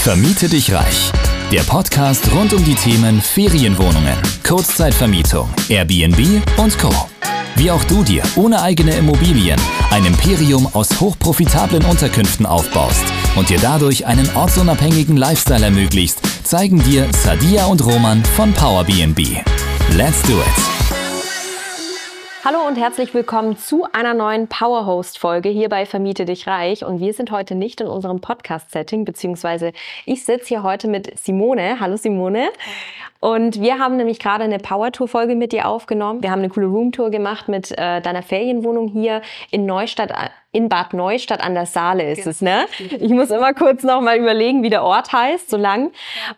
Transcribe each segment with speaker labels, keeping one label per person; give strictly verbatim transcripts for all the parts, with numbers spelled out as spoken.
Speaker 1: Vermiete dich reich. Der Podcast rund um die Themen Ferienwohnungen, Kurzzeitvermietung, Airbnb und Co. Wie auch du dir ohne eigene Immobilien ein Imperium aus hochprofitablen Unterkünften aufbaust und dir dadurch einen ortsunabhängigen Lifestyle ermöglicht, zeigen dir Sadia und Roman von PowerBnB. Let's do it!
Speaker 2: Hallo und herzlich willkommen zu einer neuen Powerhost-Folge hier bei Vermiete dich reich. Und wir sind heute nicht in unserem Podcast-Setting, beziehungsweise ich sitze hier heute mit Simone. Hallo Simone. Und wir haben nämlich gerade eine Power-Tour-Folge mit dir aufgenommen. Wir haben eine coole Roomtour gemacht mit äh, deiner Ferienwohnung hier in Neustadt, in Bad Neustadt an der Saale ist es, ne? Ich muss immer kurz noch mal überlegen, wie der Ort heißt, so lang.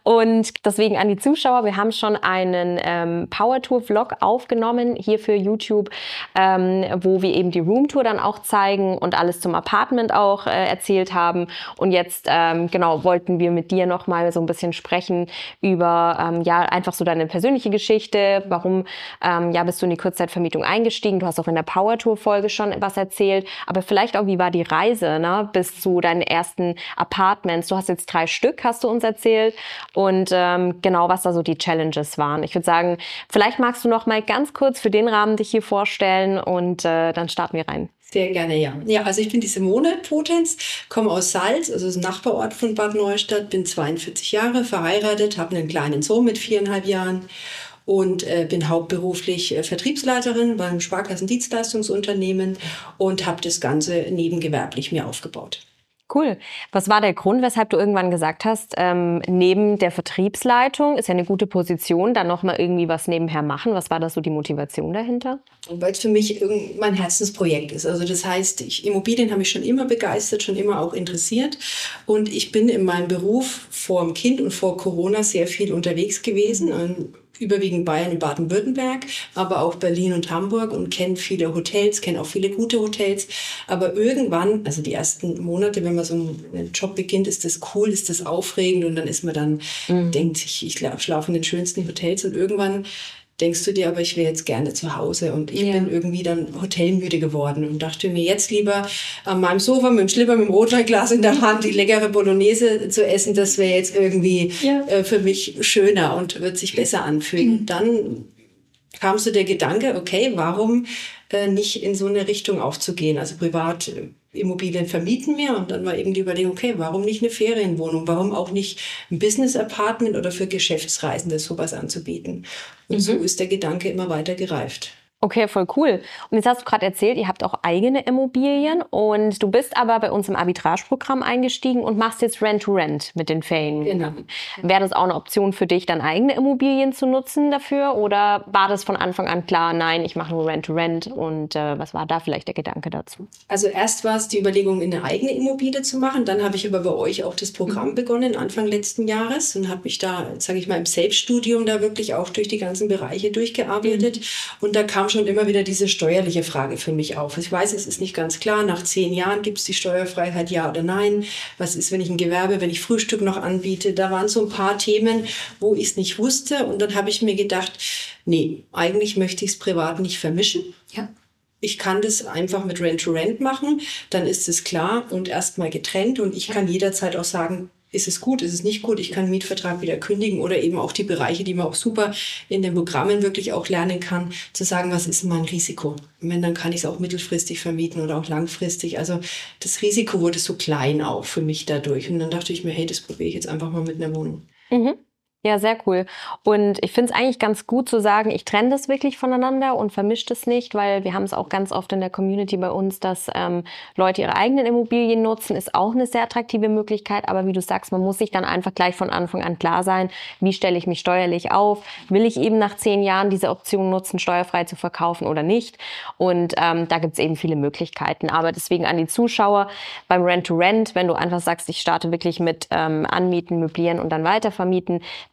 Speaker 2: Und deswegen an die Zuschauer, wir haben schon einen ähm, Power-Tour-Vlog aufgenommen hier für YouTube, ähm, wo wir eben die Roomtour dann auch zeigen und alles zum Apartment auch äh, erzählt haben. Und jetzt, ähm, genau, wollten wir mit dir noch mal so ein bisschen sprechen über, ähm, ja, einfach so deine persönliche Geschichte. Warum, ähm, ja, bist du in die Kurzzeitvermietung eingestiegen? Du hast auch in der Power-Tour-Folge schon was erzählt. Aber vielleicht auch, wie war die Reise, ne, bis zu deinen ersten Apartments? Du hast jetzt drei Stück, hast du uns erzählt. Und ähm, genau, was da so die Challenges waren. Ich würde sagen, vielleicht magst du noch mal ganz kurz für den Rahmen dich hier vorstellen und äh, dann starten wir rein.
Speaker 3: Sehr gerne, ja. Ja, also ich bin die Simone Potenz, komme aus Salz, also das ist ein Nachbarort von Bad Neustadt, bin zweiundvierzig Jahre, verheiratet, habe einen kleinen Sohn mit viereinhalb Jahren und äh, bin hauptberuflich äh, Vertriebsleiterin beim Sparkassendienstleistungsunternehmen und habe das Ganze nebengewerblich mir aufgebaut.
Speaker 2: Cool. Was war der Grund, weshalb du irgendwann gesagt hast, ähm, neben der Vertriebsleitung ist ja eine gute Position, dann noch mal irgendwie was nebenher machen? Was war da so die Motivation dahinter?
Speaker 3: Weil es für mich mein Herzensprojekt ist. Also das heißt, ich, Immobilien haben mich schon immer begeistert, schon immer auch interessiert. Und ich bin in meinem Beruf vor dem Kind und vor Corona sehr viel unterwegs gewesen. Und überwiegend Bayern und Baden-Württemberg, aber auch Berlin und Hamburg und kenne viele Hotels, kenne auch viele gute Hotels. Aber irgendwann, also die ersten Monate, wenn man so einen Job beginnt, ist das cool, ist das aufregend und dann ist man dann, mhm. denkt, ich, ich schlafe in den schönsten Hotels und irgendwann denkst du dir, aber ich wäre jetzt gerne zu Hause. Und ich ja. bin irgendwie dann hotelmüde geworden und dachte mir jetzt lieber an meinem Sofa mit dem Schlipper, mit dem Rotweinglas in der Hand die leckere Bolognese zu essen. Das wäre jetzt irgendwie ja. äh, für mich schöner und wird sich besser anfühlen. Mhm. Dann kam so der Gedanke, okay, warum äh, nicht in so eine Richtung aufzugehen? Also privat äh, Immobilien vermieten wir und dann war eben die Überlegung, okay, warum nicht eine Ferienwohnung? Warum auch nicht ein Business-Apartment oder für Geschäftsreisende sowas anzubieten? Und mhm. so ist der Gedanke immer weiter gereift.
Speaker 2: Okay, voll cool. Und jetzt hast du gerade erzählt, ihr habt auch eigene Immobilien und du bist aber bei uns im Arbitrageprogramm eingestiegen und machst jetzt Rent-to-Rent mit den Ferien.
Speaker 3: Genau.
Speaker 2: Wäre das auch eine Option für dich, dann eigene Immobilien zu nutzen dafür? Oder war das von Anfang an klar, nein, ich mache nur Rent-to-Rent und äh, was war da vielleicht der Gedanke dazu?
Speaker 3: Also erst war es die Überlegung, eine eigene Immobilie zu machen. Dann habe ich aber bei euch auch das Programm mhm. begonnen, Anfang letzten Jahres und habe mich da, sage ich mal, im Selbststudium da wirklich auch durch die ganzen Bereiche durchgearbeitet. Mhm. Und da kam schon immer wieder diese steuerliche Frage für mich auf. Ich weiß, es ist nicht ganz klar, nach zehn Jahren gibt es die Steuerfreiheit, ja oder nein? Was ist, wenn ich ein Gewerbe, wenn ich Frühstück noch anbiete? Da waren so ein paar Themen, wo ich es nicht wusste. Und dann habe ich mir gedacht, nee, eigentlich möchte ich es privat nicht vermischen. Ja. Ich kann das einfach mit Rent-to-Rent machen, dann ist es klar und erstmal getrennt. Und ich kann jederzeit auch sagen, ist es gut, ist es nicht gut, ich kann den Mietvertrag wieder kündigen oder eben auch die Bereiche, die man auch super in den Programmen wirklich auch lernen kann, zu sagen, was ist mein Risiko? Und wenn, dann kann ich es auch mittelfristig vermieten oder auch langfristig. Also das Risiko wurde so klein auch für mich dadurch. Und dann dachte ich mir, hey, das probiere ich jetzt einfach mal mit einer Wohnung.
Speaker 2: Mhm. Ja, sehr cool. Und ich finde es eigentlich ganz gut zu sagen, ich trenne das wirklich voneinander und vermische das nicht, weil wir haben es auch ganz oft in der Community bei uns, dass ähm, Leute ihre eigenen Immobilien nutzen, ist auch eine sehr attraktive Möglichkeit. Aber wie du sagst, man muss sich dann einfach gleich von Anfang an klar sein, wie stelle ich mich steuerlich auf? Will ich eben nach zehn Jahren diese Option nutzen, steuerfrei zu verkaufen oder nicht? Und ähm, da gibt es eben viele Möglichkeiten. Aber deswegen an die Zuschauer beim Rent-to-Rent, wenn du einfach sagst, ich starte wirklich mit ähm, Anmieten, Möblieren und dann weitervermieten,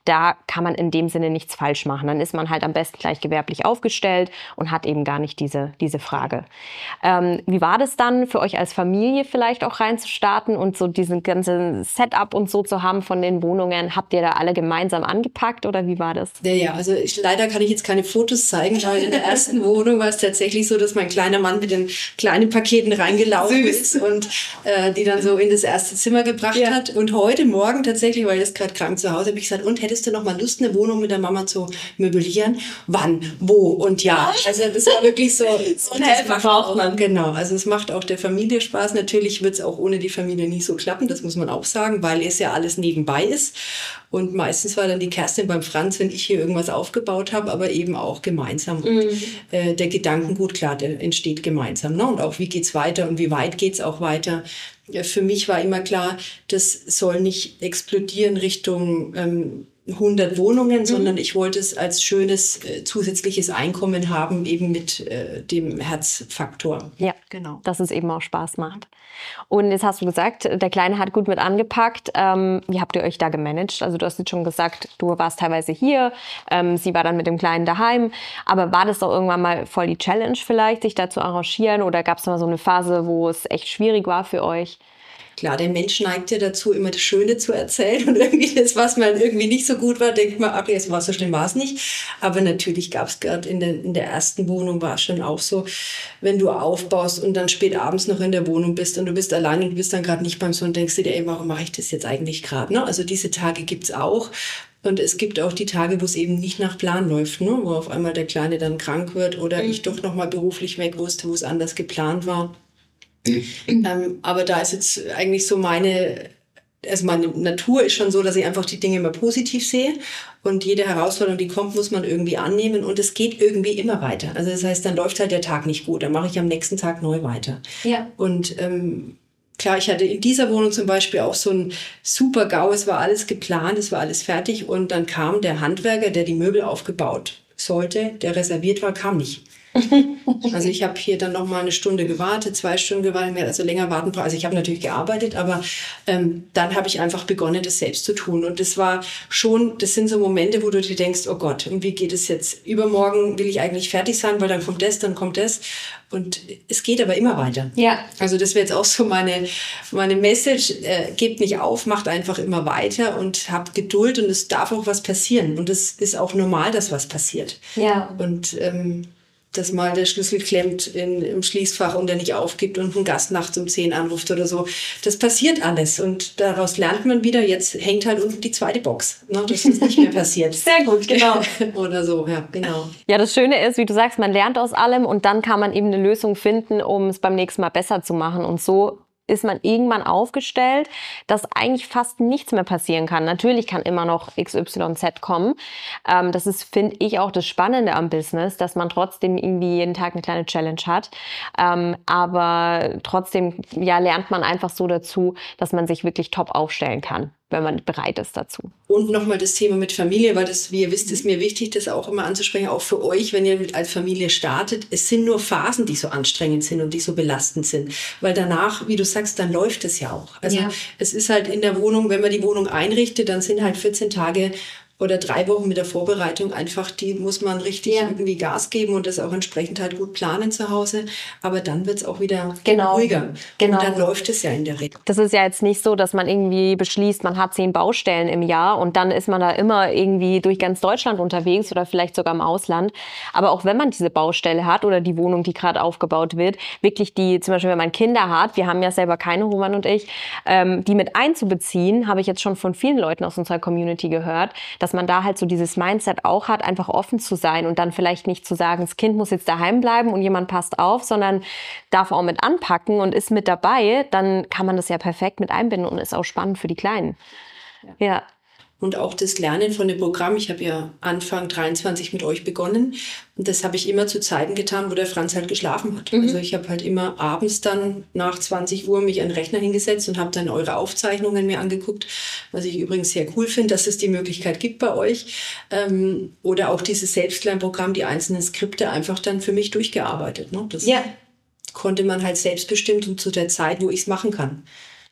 Speaker 2: da kann man in dem Sinne nichts falsch machen. Dann ist man halt am besten gleich gewerblich aufgestellt und hat eben gar nicht diese, diese Frage. Ähm, wie war das dann für euch als Familie vielleicht auch reinzustarten und so diesen ganzen Setup und so zu haben von den Wohnungen? Habt ihr da alle gemeinsam angepackt oder wie war das?
Speaker 3: Ja, ja, also ich, leider kann ich jetzt keine Fotos zeigen, weil in der ersten Wohnung war es tatsächlich so, dass mein kleiner Mann mit den kleinen Paketen reingelaufen Süß. ist und äh, die dann so in das erste Zimmer gebracht ja. hat. Und heute Morgen tatsächlich, weil ich jetzt gerade krank zu Hause, habe ich gesagt, und hättest du noch mal Lust, eine Wohnung mit der Mama zu möblieren? Wann? Wo? Und ja, also das war wirklich so. So ein Helfer braucht man. Genau, also es macht auch der Familie Spaß. Natürlich wird es auch ohne die Familie nicht so klappen, das muss man auch sagen, weil es ja alles nebenbei ist. Und meistens war dann die Kerstin beim Franz, wenn ich hier irgendwas aufgebaut habe, aber eben auch gemeinsam. Und mhm. äh, der Gedankengut, klar, der entsteht gemeinsam. Ne? Und auch, wie geht's weiter und wie weit geht's auch weiter? Ja, für mich war immer klar, das soll nicht explodieren Richtung ähm, hundert Wohnungen, mhm. sondern ich wollte es als schönes äh, zusätzliches Einkommen haben, eben mit äh, dem Herzfaktor.
Speaker 2: Ja, genau. Dass es eben auch Spaß macht. Und jetzt hast du gesagt, der Kleine hat gut mit angepackt. Ähm, wie habt ihr euch da gemanagt? Also du hast jetzt schon gesagt, du warst teilweise hier, ähm, sie war dann mit dem Kleinen daheim. Aber war das doch irgendwann mal voll die Challenge vielleicht, sich da zu arrangieren? Oder gab es mal so eine Phase, wo es echt schwierig war für euch?
Speaker 3: Klar, der Mensch neigt ja dazu, immer das Schöne zu erzählen und irgendwie das, was man irgendwie nicht so gut war, denkt man, ach, jetzt war so schlimm, war es nicht. Aber natürlich gab es gerade in der, in der ersten Wohnung war es schon auch so, wenn du aufbaust und dann spät abends noch in der Wohnung bist und du bist allein und du bist dann gerade nicht beim Sohn, denkst du dir, ey, warum mache ich das jetzt eigentlich gerade? Ne? Also diese Tage gibt's auch. Und es gibt auch die Tage, wo es eben nicht nach Plan läuft, ne? Wo auf einmal der Kleine dann krank wird oder mhm. ich doch noch mal beruflich weg wusste, wo es anders geplant war. ähm, aber da ist jetzt eigentlich so meine, also meine Natur ist schon so, dass ich einfach die Dinge immer positiv sehe und jede Herausforderung, die kommt, muss man irgendwie annehmen und es geht irgendwie immer weiter. Also das heißt, dann läuft halt der Tag nicht gut, dann mache ich am nächsten Tag neu weiter. Ja. Und ähm, klar, ich hatte in dieser Wohnung zum Beispiel auch so ein super GAU, es war alles geplant, es war alles fertig und dann kam der Handwerker, der die Möbel aufgebaut sollte, der reserviert war, kam nicht. Also ich habe hier dann noch mal eine Stunde gewartet, zwei Stunden gewartet, also länger warten. Also ich habe natürlich gearbeitet, aber ähm, dann habe ich einfach begonnen, das selbst zu tun. Und das war schon, das sind so Momente, wo du dir denkst, oh Gott, und wie geht es jetzt? Übermorgen will ich eigentlich fertig sein, weil dann kommt das, dann kommt das. Und es geht aber immer weiter. Ja. Also das wäre jetzt auch so meine, meine Message, äh, gebt nicht auf, macht einfach immer weiter und habt Geduld und es darf auch was passieren. Und es ist auch normal, dass was passiert. Ja. Und ähm, dass mal der Schlüssel klemmt in, im Schließfach und der nicht aufgibt und ein Gast nachts um zehn anruft oder so. Das passiert alles und daraus lernt man wieder, jetzt hängt halt unten die zweite Box, ne, dass das nicht mehr passiert.
Speaker 2: Sehr gut, genau.
Speaker 3: Oder so, ja, genau.
Speaker 2: Ja, das Schöne ist, wie du sagst, man lernt aus allem und dann kann man eben eine Lösung finden, um es beim nächsten Mal besser zu machen und so ist man irgendwann aufgestellt, dass eigentlich fast nichts mehr passieren kann. Natürlich kann immer noch X Y Z kommen. Ähm, das ist, finde ich, auch das Spannende am Business, dass man trotzdem irgendwie jeden Tag eine kleine Challenge hat. Ähm, aber trotzdem ja, lernt man einfach so dazu, dass man sich wirklich top aufstellen kann, wenn man bereit ist dazu.
Speaker 3: Und nochmal das Thema mit Familie, weil das, wie ihr wisst, ist mir wichtig, das auch immer anzusprechen, auch für euch, wenn ihr als Familie startet. Es sind nur Phasen, die so anstrengend sind und die so belastend sind. Weil danach, wie du sagst, dann läuft es ja auch. Also ja. Es ist halt in der Wohnung, wenn man die Wohnung einrichtet, dann sind halt vierzehn Tage oder drei Wochen mit der Vorbereitung einfach, die muss man richtig ja. irgendwie Gas geben und das auch entsprechend halt gut planen zu Hause. Aber dann wird's auch wieder genau. ruhiger. Genau. Und dann läuft es ja in der Regel.
Speaker 2: Das ist ja jetzt nicht so, dass man irgendwie beschließt, man hat zehn Baustellen im Jahr und dann ist man da immer irgendwie durch ganz Deutschland unterwegs oder vielleicht sogar im Ausland. Aber auch wenn man diese Baustelle hat oder die Wohnung, die gerade aufgebaut wird, wirklich die, zum Beispiel wenn man Kinder hat, wir haben ja selber keine, Roman und ich, ähm, die mit einzubeziehen, habe ich jetzt schon von vielen Leuten aus unserer Community gehört, dass man da halt so dieses Mindset auch hat, einfach offen zu sein und dann vielleicht nicht zu sagen, das Kind muss jetzt daheim bleiben und jemand passt auf, sondern darf auch mit anpacken und ist mit dabei, dann kann man das ja perfekt mit einbinden und ist auch spannend für die Kleinen. Ja. ja.
Speaker 3: Und auch das Lernen von dem Programm. Ich habe ja Anfang dreiundzwanzig mit euch begonnen. Und das habe ich immer zu Zeiten getan, wo der Franz halt geschlafen hat. Mhm. Also ich habe halt immer abends dann nach zwanzig Uhr mich an den Rechner hingesetzt und habe dann eure Aufzeichnungen mir angeguckt. Was ich übrigens sehr cool finde, dass es die Möglichkeit gibt bei euch. Ähm, oder auch dieses Selbstlernprogramm, die einzelnen Skripte einfach dann für mich durchgearbeitet. Ne? Das ja. konnte man halt selbstbestimmt und zu der Zeit, wo ich es machen kann.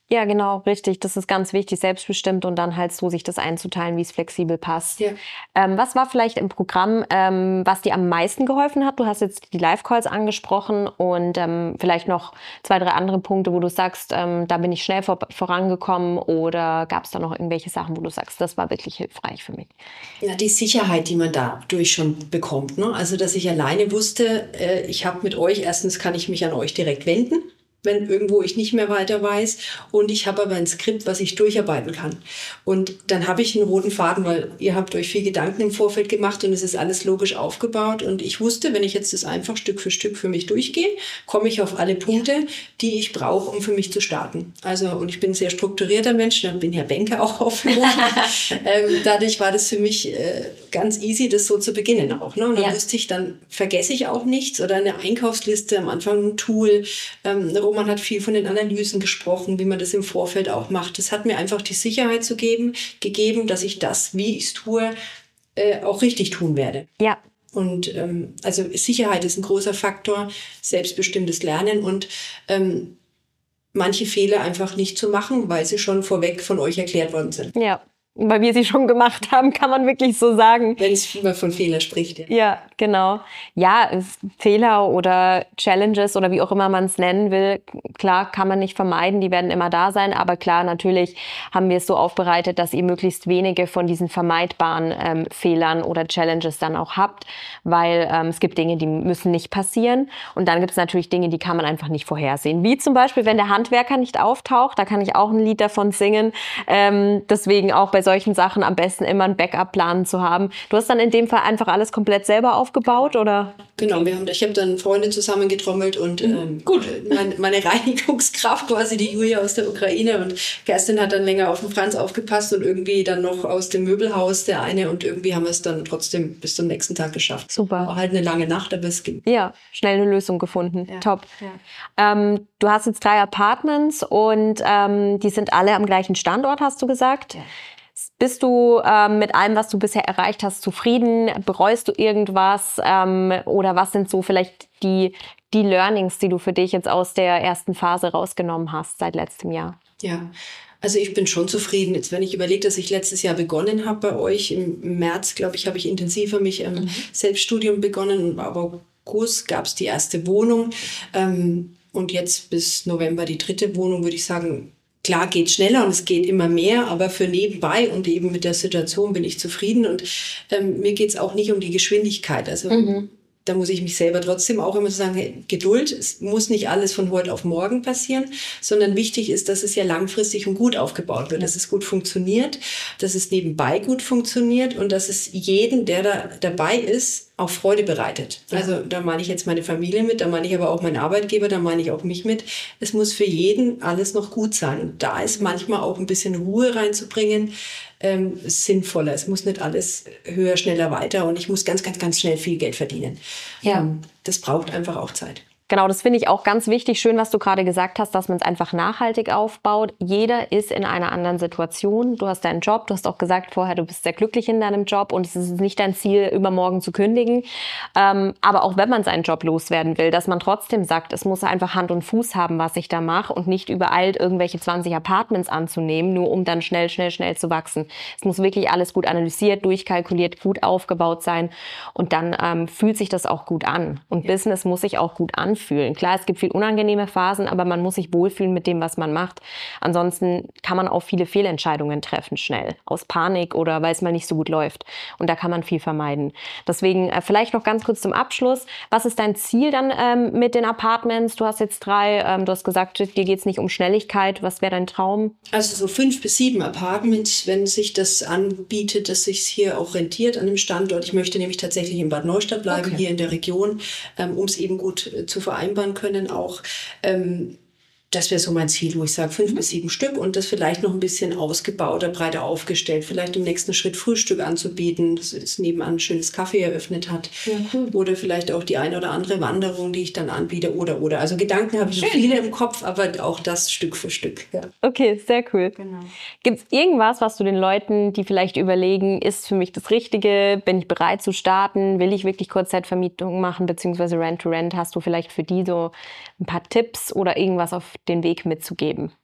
Speaker 2: Ja, genau, richtig. Das ist ganz wichtig, selbstbestimmt und dann halt so sich das einzuteilen, wie es flexibel passt.
Speaker 3: Ja.
Speaker 2: Ähm, was war vielleicht im Programm, ähm, was dir am meisten geholfen hat? Du hast jetzt die Live-Calls angesprochen und ähm, vielleicht noch zwei, drei andere Punkte, wo du sagst, ähm, da bin ich schnell vor, vorangekommen, oder gab es da noch irgendwelche Sachen, wo du sagst, das war wirklich hilfreich für mich?
Speaker 3: Ja, die Sicherheit, die man dadurch schon bekommt. Ne? Also, dass ich alleine wusste, äh, ich habe mit euch, erstens kann ich mich an euch direkt wenden, wenn irgendwo ich nicht mehr weiter weiß. Und ich habe aber ein Skript, was ich durcharbeiten kann. Und dann habe ich einen roten Faden, weil ihr habt euch viel Gedanken im Vorfeld gemacht und es ist alles logisch aufgebaut. Und ich wusste, wenn ich jetzt das einfach Stück für Stück für mich durchgehe, komme ich auf alle Punkte, die ich brauche, um für mich zu starten. Also, und ich bin ein sehr strukturierter Mensch, dann bin ja Banker auch aufgehoben. ähm, dadurch war das für mich äh, ganz easy, das so zu beginnen auch. Ne? Und dann ja. wusste ich, dann vergesse ich auch nichts, oder eine Einkaufsliste, am Anfang ein Tool, ähm, eine man hat viel von den Analysen gesprochen, wie man das im Vorfeld auch macht. Das hat mir einfach die Sicherheit zu geben, gegeben, dass ich das, wie ich es tue, äh, auch richtig tun werde.
Speaker 2: Ja.
Speaker 3: Und ähm, also Sicherheit ist ein großer Faktor, selbstbestimmtes Lernen und ähm, manche Fehler einfach nicht zu machen, weil sie schon vorweg von euch erklärt worden sind.
Speaker 2: Ja. Weil wir sie schon gemacht haben, kann man wirklich so sagen.
Speaker 3: Wenn es immer von Fehler spricht. Ja,
Speaker 2: ja genau. Ja, Fehler oder Challenges oder wie auch immer man es nennen will, klar, kann man nicht vermeiden, die werden immer da sein. Aber klar, natürlich haben wir es so aufbereitet, dass ihr möglichst wenige von diesen vermeidbaren ähm, Fehlern oder Challenges dann auch habt. Weil ähm, es gibt Dinge, die müssen nicht passieren. Und dann gibt es natürlich Dinge, die kann man einfach nicht vorhersehen. Wie zum Beispiel, wenn der Handwerker nicht auftaucht, da kann ich auch ein Lied davon singen. Ähm, deswegen auch bei solchen Sachen am besten immer einen Backup-Plan zu haben. Du hast dann in dem Fall einfach alles komplett selber aufgebaut, oder?
Speaker 3: Genau, wir haben, ich habe dann Freunde zusammengetrommelt und ähm, gut, meine, meine Reinigungskraft, quasi die Julia aus der Ukraine, und Kerstin hat dann länger auf den Franz aufgepasst und irgendwie dann noch aus dem Möbelhaus der eine, und irgendwie haben wir es dann trotzdem bis zum nächsten Tag geschafft.
Speaker 2: Super.
Speaker 3: War halt eine lange Nacht, aber es ging.
Speaker 2: Ja, schnell eine Lösung gefunden.
Speaker 3: Ja.
Speaker 2: Top.
Speaker 3: Ja.
Speaker 2: Ähm, du hast jetzt drei Apartments und ähm, die sind alle am gleichen Standort, hast du gesagt. Ja. Bist du ähm, mit allem, was du bisher erreicht hast, zufrieden? Bereust du irgendwas? Ähm, oder was sind so vielleicht die, die Learnings, die du für dich jetzt aus der ersten Phase rausgenommen hast seit letztem Jahr?
Speaker 3: Ja, also ich bin schon zufrieden. Jetzt, wenn ich überlege, dass ich letztes Jahr begonnen habe bei euch, im März, glaube ich, habe ich intensiver mich im ähm, mhm. Selbststudium begonnen. Aber August gab es die erste Wohnung. Ähm, und jetzt bis November die dritte Wohnung, würde ich sagen, klar, geht schneller und es geht immer mehr, aber für nebenbei und eben mit der Situation bin ich zufrieden. Und ähm, mir geht es auch nicht um die Geschwindigkeit. Also mhm. da muss ich mich selber trotzdem auch immer so sagen, hey, Geduld, es muss nicht alles von heute auf morgen passieren, sondern wichtig ist, dass es ja langfristig und gut aufgebaut wird, ja. dass es gut funktioniert, dass es nebenbei gut funktioniert und dass es jeden, der da dabei ist, auch Freude bereitet. Ja. Also da meine ich jetzt meine Familie mit, da meine ich aber auch meinen Arbeitgeber, da meine ich auch mich mit. Es muss für jeden alles noch gut sein. Und da ist manchmal auch ein bisschen Ruhe reinzubringen, ähm, sinnvoller. Es muss nicht alles höher, schneller, weiter und ich muss ganz, ganz, ganz schnell viel Geld verdienen.
Speaker 2: Ja.
Speaker 3: Ähm, das braucht einfach auch Zeit.
Speaker 2: Genau, das finde ich auch ganz wichtig. Schön, was du gerade gesagt hast, dass man es einfach nachhaltig aufbaut. Jeder ist in einer anderen Situation. Du hast deinen Job, du hast auch gesagt vorher, du bist sehr glücklich in deinem Job und es ist nicht dein Ziel, übermorgen zu kündigen. Ähm, aber auch wenn man seinen Job loswerden will, dass man trotzdem sagt, es muss einfach Hand und Fuß haben, was ich da mache und nicht übereilt irgendwelche zwanzig Apartments anzunehmen, nur um dann schnell, schnell, schnell zu wachsen. Es muss wirklich alles gut analysiert, durchkalkuliert, gut aufgebaut sein und dann ähm, fühlt sich das auch gut an. Und ja. Business muss sich auch gut anfühlen. Fühlen. Klar, es gibt viel unangenehme Phasen, aber man muss sich wohlfühlen mit dem, was man macht. Ansonsten kann man auch viele Fehlentscheidungen treffen, schnell. Aus Panik oder weil es mal nicht so gut läuft. Und da kann man viel vermeiden. Deswegen äh, vielleicht noch ganz kurz zum Abschluss. Was ist dein Ziel dann ähm, mit den Apartments? Du hast jetzt drei, ähm, du hast gesagt, dir geht es nicht um Schnelligkeit. Was wäre dein Traum?
Speaker 3: Also so fünf bis sieben Apartments, wenn sich das anbietet, dass sich hier auch rentiert an dem Standort. Ich möchte nämlich tatsächlich in Bad Neustadt bleiben, okay. hier in der Region, ähm, um es eben gut äh, zu vereinbaren können auch. Ähm, das wäre so mein Ziel, wo ich sage, fünf mhm. bis sieben Stück und das vielleicht noch ein bisschen ausgebauter, breiter aufgestellt. Vielleicht im nächsten Schritt Frühstück anzubieten, dass es nebenan ein schönes Café eröffnet hat. Ja, cool. Oder vielleicht auch die eine oder andere Wanderung, die ich dann anbiete. Oder, oder. Also Gedanken habe ich noch viele im Kopf, aber auch das Stück für Stück. Ja.
Speaker 2: Okay, sehr cool.
Speaker 3: Genau.
Speaker 2: Gibt es irgendwas, was du den Leuten, die vielleicht überlegen, ist für mich das Richtige? Bin ich bereit zu starten? Will ich wirklich Kurzzeitvermietung machen, beziehungsweise Rent-to-Rent? Hast du vielleicht für die so ein paar Tipps oder irgendwas auf den Weg mitzugeben?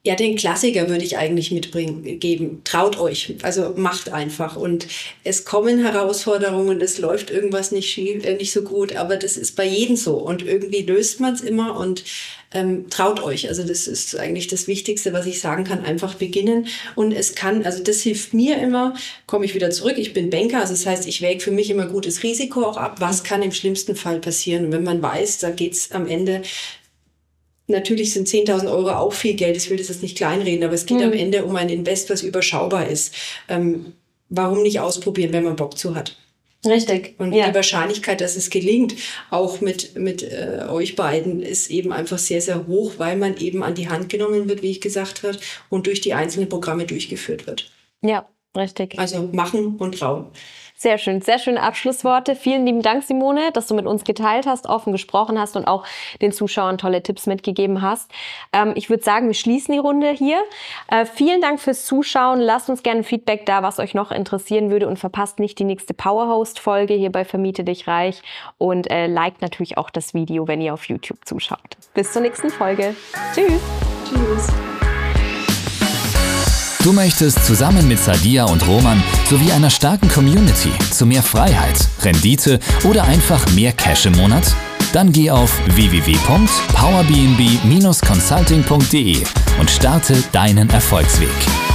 Speaker 3: Ja, den Klassiker würde ich eigentlich mitbringen, geben. Traut euch, also macht einfach. Und es kommen Herausforderungen, es läuft irgendwas nicht schief, äh, nicht so gut, aber das ist bei jedem so. Und irgendwie löst man es immer und ähm, traut euch. Also das ist eigentlich das Wichtigste, was ich sagen kann, einfach beginnen. Und es kann, also das hilft mir immer, komme ich wieder zurück, ich bin Banker, also das heißt, ich wäge für mich immer gutes Risiko auch ab, was kann im schlimmsten Fall passieren. Und wenn man weiß, da geht's am Ende. Natürlich sind zehntausend Euro auch viel Geld, ich will das jetzt nicht kleinreden, aber es geht mhm. am Ende um ein Invest, was überschaubar ist. Ähm, warum nicht ausprobieren, wenn man Bock zu hat?
Speaker 2: Richtig.
Speaker 3: Und ja. die Wahrscheinlichkeit, dass es gelingt, auch mit, mit äh, euch beiden, ist eben einfach sehr, sehr hoch, weil man eben an die Hand genommen wird, wie ich gesagt habe, und durch die einzelnen Programme durchgeführt wird.
Speaker 2: Ja, richtig.
Speaker 3: Also machen und trauen.
Speaker 2: Sehr schön, sehr schöne Abschlussworte. Vielen lieben Dank, Simone, dass du mit uns geteilt hast, offen gesprochen hast und auch den Zuschauern tolle Tipps mitgegeben hast. Ähm, ich würde sagen, wir schließen die Runde hier. Äh, vielen Dank fürs Zuschauen. Lasst uns gerne Feedback da, was euch noch interessieren würde und verpasst nicht die nächste Powerhost-Folge hier bei Vermiete dich reich und äh, liked natürlich auch das Video, wenn ihr auf YouTube zuschaut. Bis zur nächsten Folge. Tschüss.
Speaker 3: Tschüss.
Speaker 1: Du möchtest zusammen mit Sadia und Roman sowie einer starken Community zu mehr Freiheit, Rendite oder einfach mehr Cash im Monat? Dann geh auf w w w punkt power b n b dash consulting punkt d e und starte deinen Erfolgsweg.